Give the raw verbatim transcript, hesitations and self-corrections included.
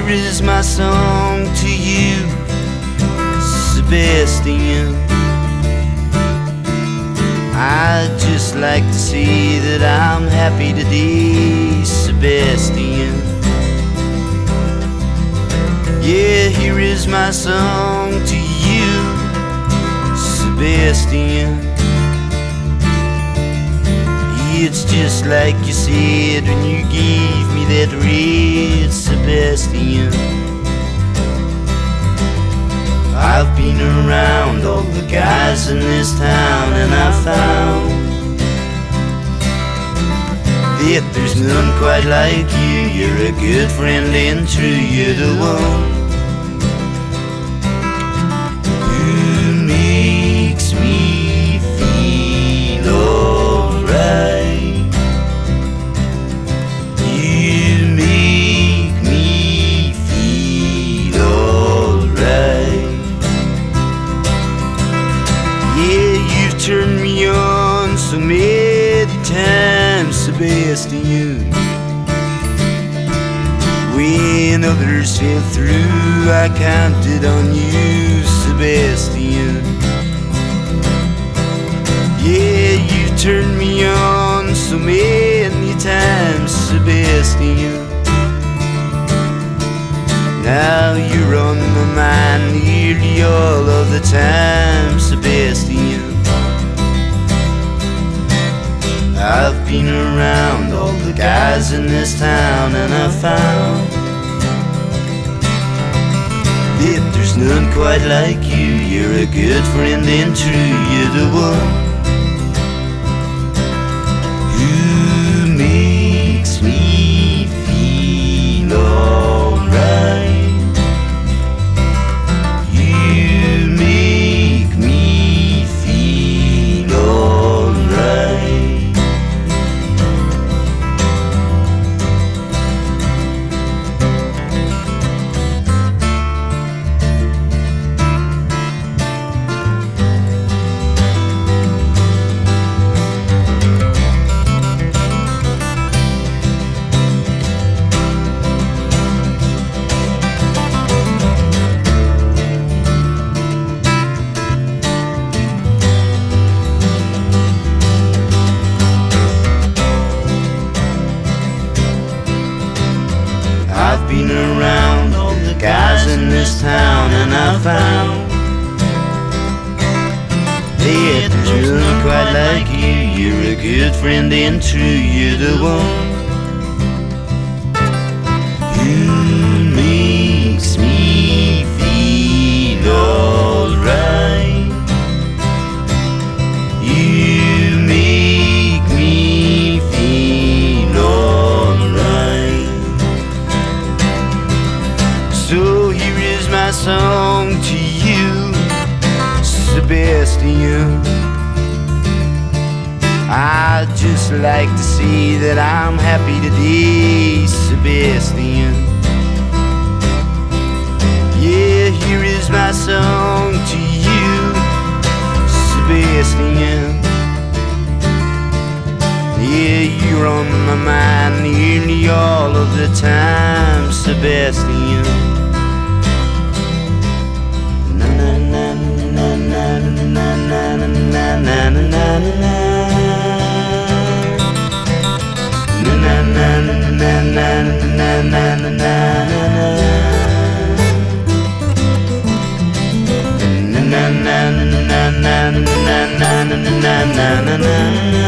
here is my song to you, Sebastian. I'd just like to say that I'm happy today, Sebastian. Yeah, here is my song to you, Sebastian. It's just like you said when you gave me that red, Sebastian. I've been around all the guys in this town, and I found that there's none quite like you. You're a good friend and true, you're the one who makes me feel alright. You make me feel alright. Yeah, you've turned me on so many times, Sebastian. When others fell through, I counted on you, Sebastian. Yeah, you turned me on so many times, Sebastian. Now you're on my mind nearly all of the time, Sebastian. I've been around all the guys in this town, and I found that there's none quite like you. You're a good friend and true, you're the one who makes me feel alright. You make me feel alright. I've been around all the guys in this town, and I found that there's none quite like you. You're a good friend and true, you're the one who makes me feel alright. You make me feel alright. So here is my song to you, Sebastian. I'd just like to say that I'm happy today, Sebastian. Yeah, here is my song to you, Sebastian. Yeah, you're on my mind nearly all of the time, Sebastian. Na na na na na na na na na na na na na. Na na na na na na na na na. Na na na na na na na na na na na.